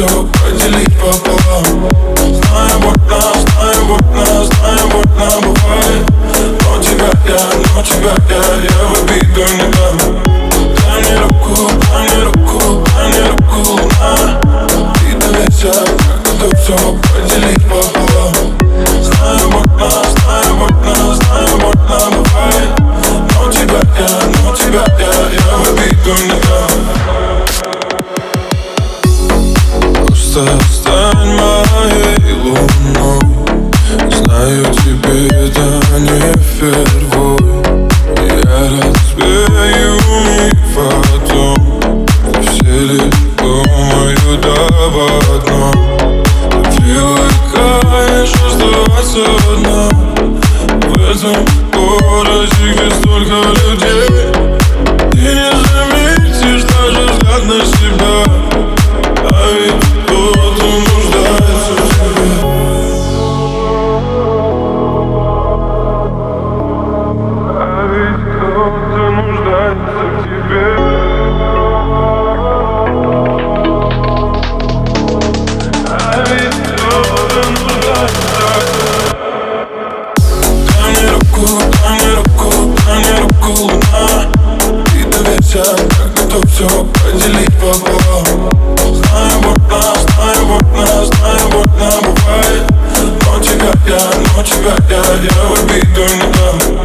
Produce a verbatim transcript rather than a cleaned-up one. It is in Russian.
все поделить пополам. Знаю, больно, знаю, больно, знаю, больно бывает. Но тебя я, но тебя я, я в обиду не дам. Дай мне руку, дай мне руку, дай мне руку, луна. Ты доведя, как это все поделить пополам. Знаю, больно, знаю, больно, знаю, больно бывает. Но тебя я, но тебя я, я в обиду не дам. Просто стань моей луной. Знаю, тебе это не впервой. Я развею миф о том, что все лишь думают об одном. Привыкаешь оставаться одна в этом городе, где столько людей. Ты не заметишь даже взгляд на себя, а ведь кто-то нуждается в тебе. А ведь кто-то нуждается в тебе. А ведь кто-то нуждается. Дай мне руку, дай мне руку, дай мне руку, луна. Ты доведя, как это все поделить пополам. Знаю, больно, знаю, больно, знаю, больно бывает. Но тебя я, но тебя я, я в обиду не дам.